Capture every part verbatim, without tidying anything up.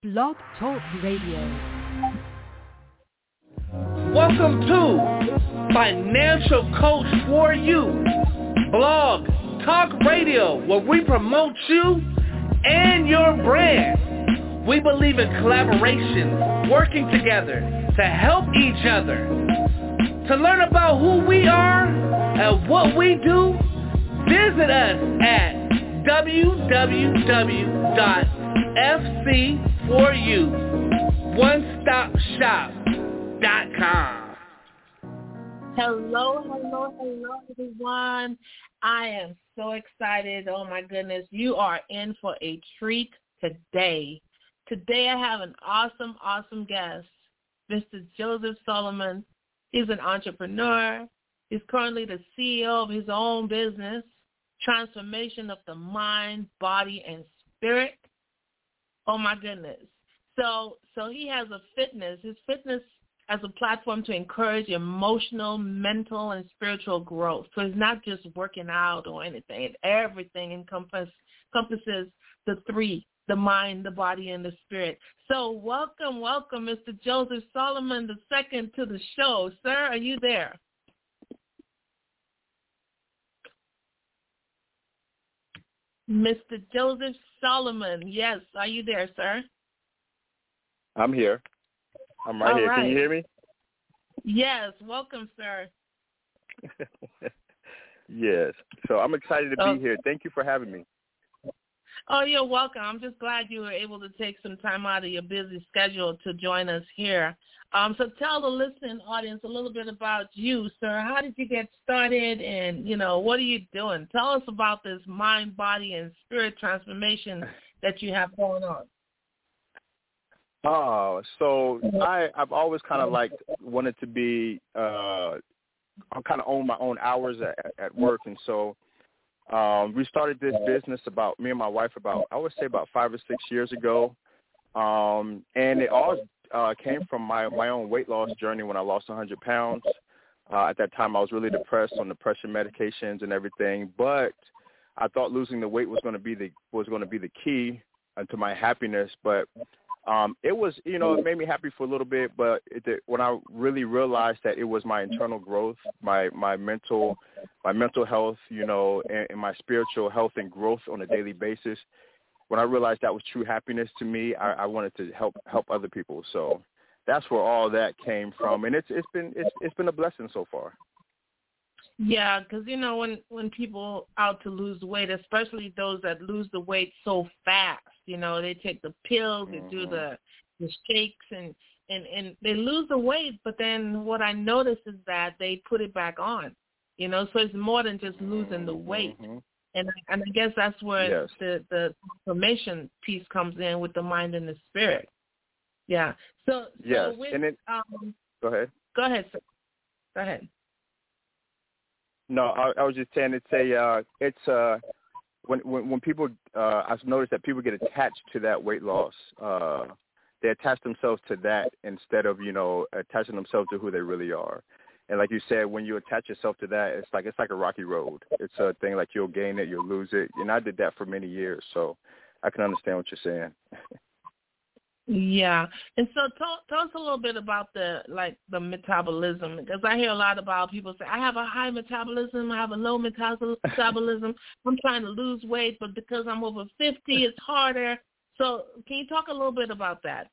Blog Talk Radio. Welcome to Financial Coach for You, Blog Talk Radio, where we promote you and your brand. We believe in collaboration, working together to help each other. To learn about who we are and what we do, visit us at w w w dot f c four u one stop shop dot com. Hello, hello, hello, everyone. I am so excited. Oh, my goodness. You are in for a treat today. Today I have an awesome, awesome guest, Mister Joseph Solomon. He's an entrepreneur. He's currently the C E O of his own business, Transformation of the Mind, Body, and Spirit. Oh, my goodness. So so he has a fitness, his fitness as a platform to encourage emotional, mental, and spiritual growth. So it's not just working out or anything. It, everything encompass, encompasses the three, the mind, the body, and the spirit. So welcome, welcome, Mister Joseph Solomon the second to the show. Sir, are you there? Mister Joseph Solomon, yes, are you there, sir? I'm here. I'm right All here. right. Can you hear me? Yes, welcome, sir. Yes. So I'm excited to Oh. be here. Thank you for having me. Oh, you're welcome. I'm just glad you were able to take some time out of your busy schedule to join us here. Um, so tell the listening audience a little bit about you, sir. How did you get started, and, you know, what are you doing? Tell us about this mind, body, and spirit transformation that you have going on. Oh, so I, I've always kind of like wanted to be, uh, I kind of own my own hours at, at work. And so um, we started this business about, me and my wife about, I would say about five or six years ago. Um, and it all uh, came from my, my own weight loss journey when I lost one hundred pounds. Uh, at that time, I was really depressed on depression medications and everything. But I thought losing the weight was going to be the was going to be the key to my happiness. But Um, it was, you know, it made me happy for a little bit, but it, when I really realized that it was my internal growth, my, my mental, my mental health, you know, and, and my spiritual health and growth on a daily basis, when I realized that was true happiness to me, I, I wanted to help, help other people. So that's where all that came from. And it's, it's been, it's, it's been a blessing so far. Yeah, because, you know, when, when people out to lose weight, especially those that lose the weight so fast, you know, they take the pills, they do the, the shakes, and, and, and they lose the weight. But then what I notice is that they put it back on, you know, so it's more than just losing the weight. Mm-hmm. And, and I guess that's where yes. the, the transformation piece comes in with the mind and the spirit. Yeah. So, so yes. with, and it, um, go ahead. Go ahead, sir. Go ahead. No, I, I was just saying it's a, uh, it's uh, when, when when people, uh, I've noticed that people get attached to that weight loss. Uh, they attach themselves to that instead of, you know, attaching themselves to who they really are. And like you said, when you attach yourself to that, it's like it's like a rocky road. It's a thing like you'll gain it, you'll lose it. And I did that for many years, so I can understand what you're saying. Yeah. And so tell, tell us a little bit about the, like, the metabolism, because I hear a lot about people say, I have a high metabolism, I have a low metabolism, I'm trying to lose weight, but because I'm over fifty, it's harder. So can you talk a little bit about that?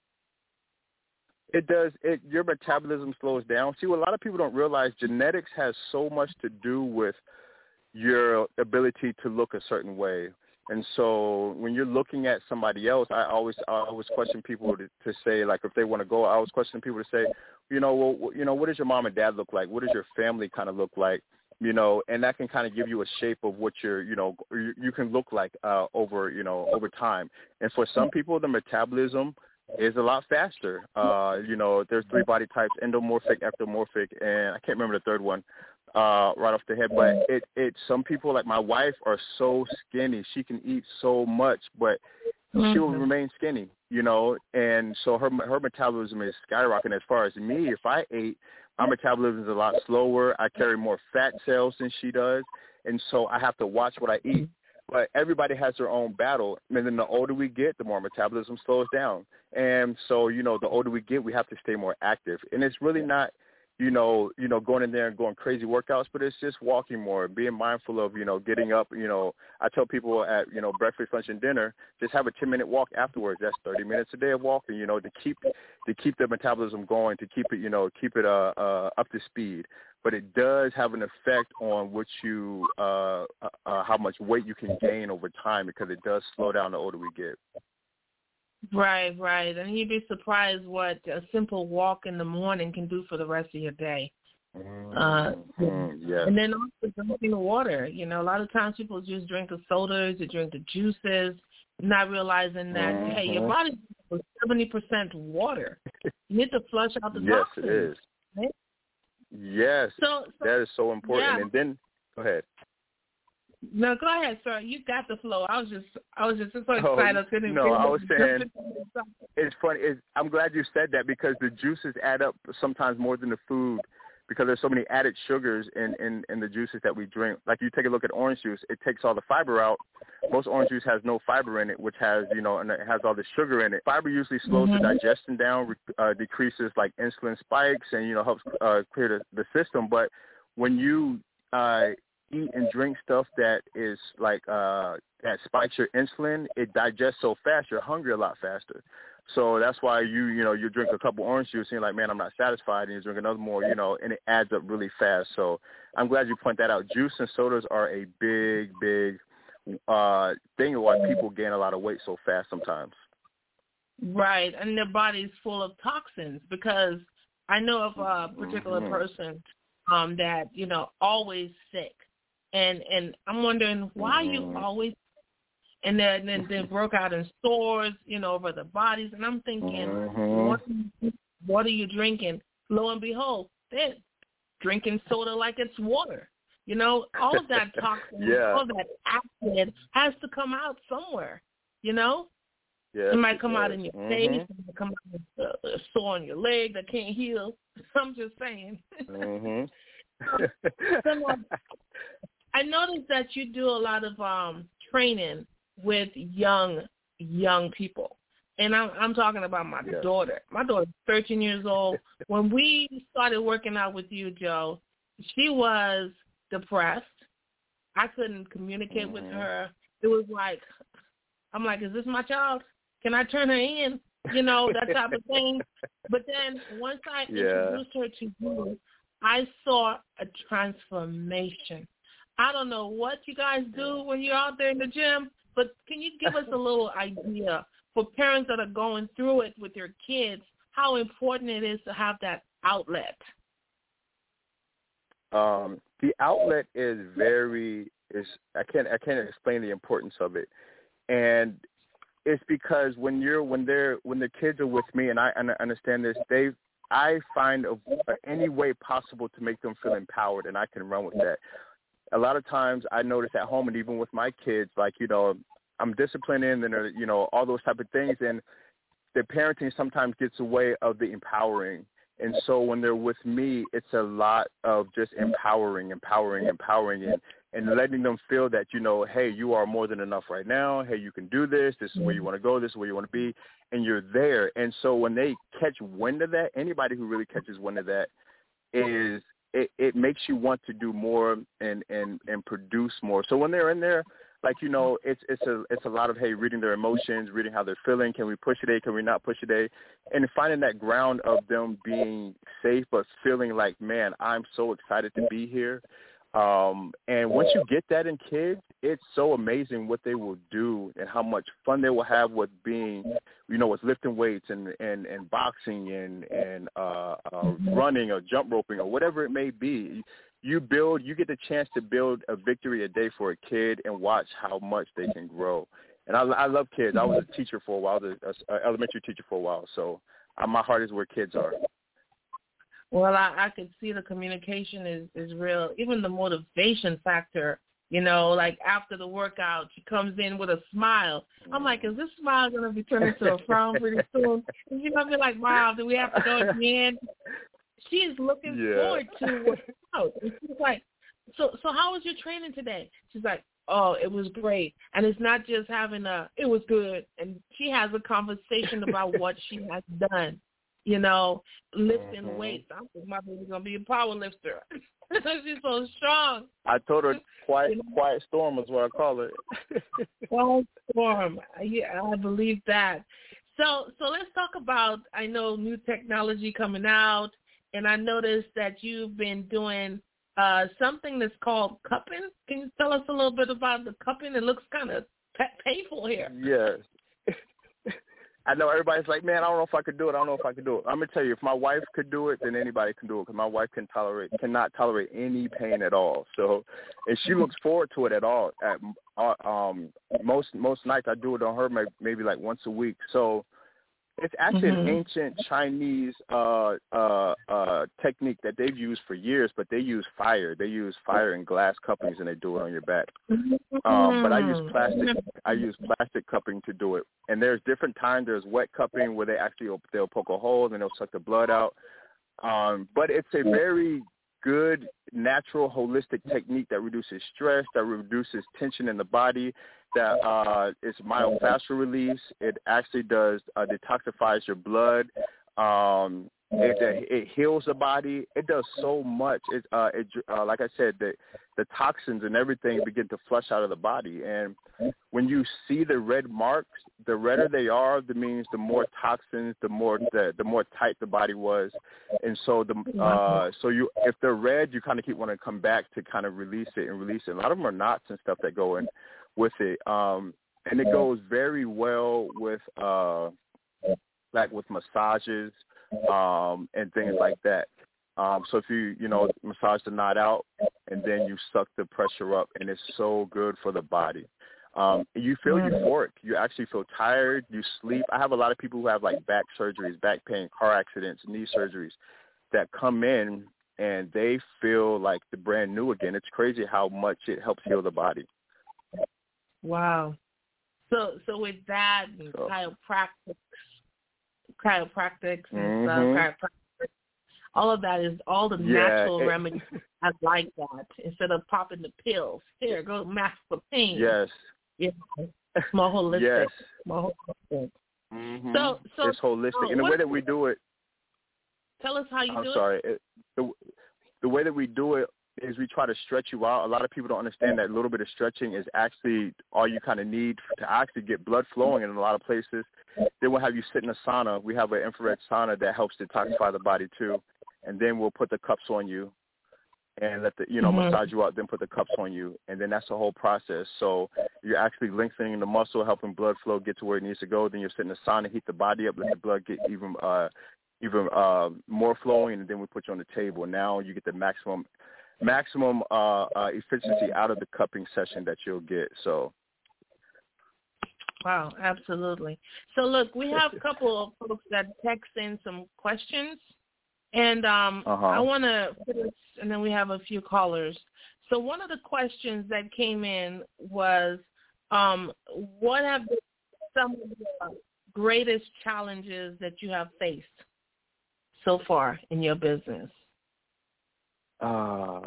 It does. It, your metabolism slows down. See, what a lot of people don't realize, genetics has so much to do with your ability to look a certain way. And so when you're looking at somebody else, I always I always question people to, to say, like, if they want to go, I always question people to say, you know, well, you know, what does your mom and dad look like? What does your family kind of look like? You know, and that can kind of give you a shape of what you're, you know, you, you can look like uh, over, you know, over time. And for some people, the metabolism is a lot faster. Uh, you know, there's three body types, endomorphic, ectomorphic, and I can't remember the third one uh, right off the head. But it, it, some people, like my wife, are so skinny. She can eat so much, but mm-hmm. she will remain skinny, you know. And so her her metabolism is skyrocketing. As far as me, if I ate, my metabolism is a lot slower. I carry more fat cells than she does. And so I have to watch what I eat. but everybody has their own battle. And then the older we get, the more metabolism slows down. And so, you know, the older we get, we have to stay more active. And it's really not, you know, you know, going in there and going crazy workouts, but it's just walking more, being mindful of, you know, getting up. You know, I tell people at, you know, breakfast, lunch, and dinner, just have a ten-minute walk afterwards. That's thirty minutes a day of walking, you know, to keep to keep the metabolism going, to keep it, you know, keep it uh, uh, up to speed. But it does have an effect on what you, uh, uh, how much weight you can gain over time, because it does slow down the older we get. Right, right. And you'd be surprised what a simple walk in the morning can do for the rest of your day. Mm-hmm. Uh, yeah. And then also drinking water. You know, a lot of times people just drink the sodas, they drink the juices, not realizing that, mm-hmm. hey, your body is seventy percent water. You need to flush out the yes, toxins. Yes, it is. Right? Yes, so, so, that is so important. Yeah. And then, go ahead. No, go ahead, sir. You got the flow. I was just, I was just so excited. Oh, I couldn't no, I was saying, it's funny. It's, I'm glad you said that, because the juices add up sometimes more than the food, because there's so many added sugars in, in, in the juices that we drink. Like you take a look at orange juice, it takes all the fiber out. Most orange juice has no fiber in it, which has, you know, and it has all the sugar in it. Fiber usually slows mm-hmm. the digestion down, uh, decreases like insulin spikes, and, you know, helps uh, clear the, the system. But when you uh, eat and drink stuff that is like uh, that spikes your insulin, it digests so fast, you're hungry a lot faster. So that's why you, you know, you drink a couple orange juice and you're like, man, I'm not satisfied, and you drink another more, you know, and it adds up really fast. So I'm glad you point that out. Juice and sodas are a big, big uh, thing of why people gain a lot of weight so fast sometimes. Right, and their body's full of toxins, because I know of a particular mm-hmm. person um, that, you know, always sick. And and I'm wondering, why are you always, and then then they broke out in sores, you know, over the bodies. And I'm thinking, mm-hmm. what, what are you drinking? Lo and behold, they're drinking soda like it's water. You know, all of that toxin, yeah. all of that acid has to come out somewhere, you know? Yes, it might come it out in your mm-hmm. face, it might come out with a, a sore on your leg that can't heal. I'm just saying. mm-hmm. so, um, I noticed that you do a lot of um, training with young, young people. And I'm, I'm talking about my yes. daughter. My daughter's thirteen years old. When we started working out with you, Joe, she was depressed. I couldn't communicate mm-hmm. with her. It was like, I'm like, is this my child? Can I turn her in? You know, that type of thing. But then once I yeah. introduced her to you, I saw a transformation. I don't know what you guys do when you're out there in the gym, but can you give us a little idea for parents that are going through it with their kids, how important it is to have that outlet? Um, the outlet is very is I can't I can't explain the importance of it, and it's because when you're when they're when the kids are with me, and I, and I understand this, they I find a, any way possible to make them feel empowered, and I can run with that. A lot of times I notice at home, and even with my kids, like, you know, I'm disciplining and, you know, all those type of things. And the parenting sometimes gets away of the empowering. And so when they're with me, it's a lot of just empowering, empowering, empowering, and, and letting them feel that, you know, hey, you are more than enough right now. Hey, you can do this. This is where you want to go. This is where you want to be. And you're there. And so when they catch wind of that, anybody who really catches wind of that is, It, it makes you want to do more and, and, and produce more. So when they're in there, like, you know, it's it's a it's a lot of, hey, reading their emotions, reading how they're feeling. Can we push today? Can we not push today? And finding that ground of them being safe, but feeling like, man, I'm so excited to be here. Um, and once you get that in kids, it's so amazing what they will do and how much fun they will have with being, you know, with lifting weights and, and, and boxing and, and uh, uh, running or jump roping or whatever it may be. You build, you get the chance to build a victory a day for a kid and watch how much they can grow. And I, I love kids. I was a teacher for a while, an elementary teacher for a while. So uh, my heart is where kids are. Well, I, I could see the communication is, is real. Even the motivation factor, you know, like after the workout, she comes in with a smile. I'm like, is this smile going to be turned into a frown pretty soon? And she's going to be like, wow, do we have to go again? She's looking yeah. forward to working out. And she's like, so so how was your training today? She's like, Oh, it was great. And it's not just having a, it was good. And she has a conversation about what she has done, you know, lifting mm-hmm. weights. I think my baby's going to be a power lifter. She's so strong. I told her quiet, you know? quiet storm is what I call it. Quiet storm. Yeah, I believe that. So, so let's talk about, I know, new technology coming out. And I noticed that you've been doing uh, something that's called cupping. Can you tell us a little bit about the cupping? It looks kind of painful here. Yes. I know everybody's like, man, I don't know if I could do it. I don't know if I could do it. I'm going to tell you, if my wife could do it, then anybody can do it because my wife can tolerate, cannot tolerate any pain at all. So, and she looks forward to it at all. At, uh, um, most most nights I do it on her maybe, maybe like once a week. So, it's actually mm-hmm. an ancient Chinese uh, uh, uh, technique that they've used for years, but they use fire. They use fire and glass cuppings, and they do it on your back. Mm-hmm. Um, but I use plastic. I use plastic cupping to do it. And there's different times. There's wet cupping where they actually they'll poke a hole and they'll suck the blood out. Um, but it's a very good, natural, holistic technique that reduces stress, that reduces tension in the body, that uh, is myofascial release. It actually does uh, detoxifies your blood. Um, it, it heals the body. It does so much. It, uh, it uh, like I said, the the toxins and everything begin to flush out of the body. And when you see the red marks, the redder they are, that means the more toxins, the more the, the more tight the body was. And so the uh, so you if they're red, you kind of keep wanting to come back to kind of release it and release it. A lot of them are knots and stuff that go in with it, um, and it goes very well with uh, like with massages um, and things like that. Um, so if you you know massage the knot out and then you suck the pressure up, and it's so good for the body. Um, you feel euphoric. You actually feel tired. You sleep. I have a lot of people who have like back surgeries, back pain, car accidents, knee surgeries that come in and they feel like the brand new again. It's crazy how much it helps heal the body. Wow. So so with that, so. chiropractics, chiropractics and mm-hmm. stuff, chiropractics, all of that is all the yeah, natural it, remedies. I like that. Instead of popping the pills. Here, go mask for pain. Yes. Yeah. It's more holistic. Yes. More holistic. Mm-hmm. So, so it's holistic. uh, and the way that we do it. Tell us how you I'm do sorry. it. I'm sorry. The, the way that we do it is we try to stretch you out. A lot of people don't understand that a little bit of stretching is actually all you kind of need to actually get blood flowing in a lot of places. Then we'll have you sit in a sauna. We have an infrared sauna that helps detoxify the body too. And then we'll put the cups on you and let the, you know, mm-hmm. massage you out, then put the cups on you. And then that's the whole process. So you're actually lengthening the muscle, helping blood flow get to where it needs to go. Then you're sitting in the sauna, heat the body up, let the blood get even uh, even uh, more flowing, and then we put you on the table. Now you get the maximum maximum uh, uh, efficiency out of the cupping session that you'll get. So, wow, absolutely. So look, we have a couple of folks that text in some questions, and um, uh-huh. I want to finish, and then we have a few callers. So one of the questions that came in was, um, what have been some of the greatest challenges that you have faced so far in your business? Uh,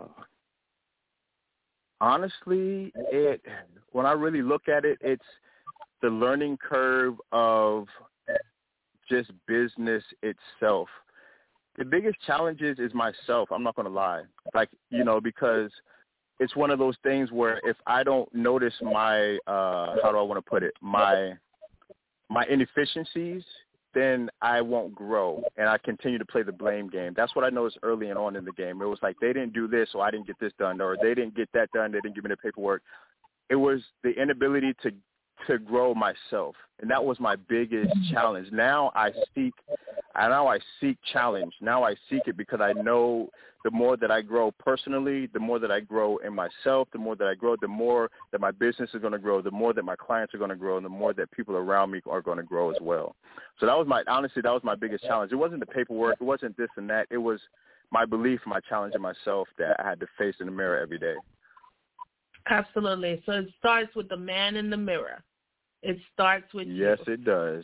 honestly, it when I really look at it, it's the learning curve of just business itself. The biggest challenges is myself. I'm not going to lie. Like, you know, because it's one of those things where if I don't notice my, uh, how do I want to put it, my my inefficiencies, then I won't grow, and I continue to play the blame game. That's what I noticed early and on in the game. It was like they didn't do this, so I didn't get this done, or they didn't get that done, they didn't give me the paperwork. It was the inability to to grow myself, and that was my biggest challenge. Now I seek, now I seek challenge. Now I seek it because I know the more that I grow personally, the more that I grow in myself, the more that I grow, the more that my business is going to grow, the more that my clients are going to grow, and the more that people around me are going to grow as well. So that was my, honestly, that was my biggest challenge. It wasn't the paperwork. It wasn't this and that. It was my belief, my challenge in myself that I had to face in the mirror every day. Absolutely. So it starts with the man in the mirror. It starts with yes, you. It does.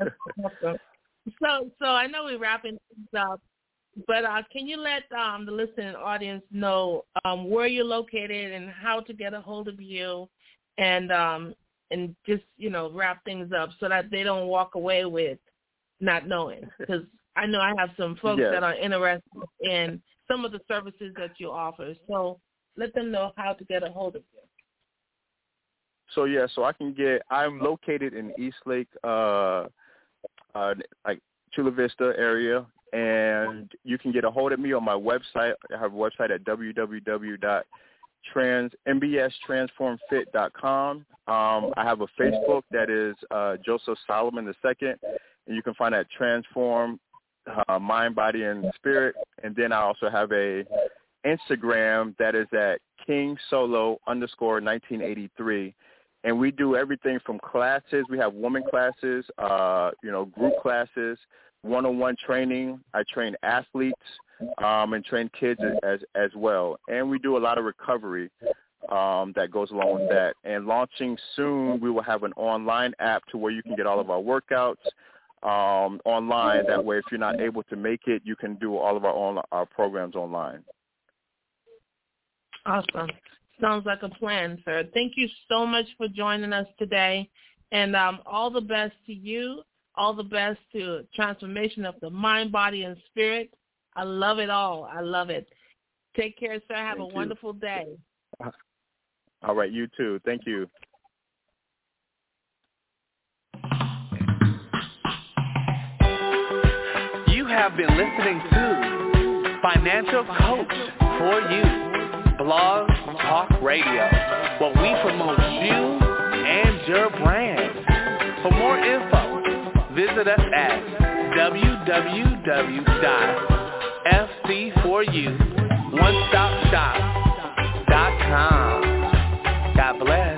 so, so I know we're wrapping things up, but uh, can you let um, the listening audience know um, where you're located and how to get a hold of you, and um, and just, you know, wrap things up so that they don't walk away with not knowing. Because I know I have some folks yes. that are interested in some of the services that you offer. So let them know how to get a hold of you. So, yeah, so I can get – I'm located in Eastlake, uh, uh, like Chula Vista area, and you can get a hold of me on my website. I have a website at w w w dot trans m b s transform fit dot com. Um, I have a Facebook that is uh, Joseph Solomon the Second, and you can find that Transform uh, Mind, Body, and Spirit. And then I also have a Instagram that is at King Solo underscore nineteen eighty-three. And we do everything from classes. We have women classes, uh, you know, group classes, one-on-one training. I train athletes um, and train kids as as well. And we do a lot of recovery um, that goes along with that. And launching soon, we will have an online app to where you can get all of our workouts um, online. That way, if you're not able to make it, you can do all of our, on, our programs online. Awesome. Sounds like a plan, sir. Thank you so much for joining us today. And um, all the best to you. All the best to transformation of the mind, body, and spirit. I love it all. I love it. Take care, sir. Have Thank a you. wonderful day. All right. You too. Thank you. You have been listening to Financial Coach for You, Blog Talk Radio, where we promote you and your brand. For more info, visit us at w w w dot f c four u one stop shop dot com. God bless.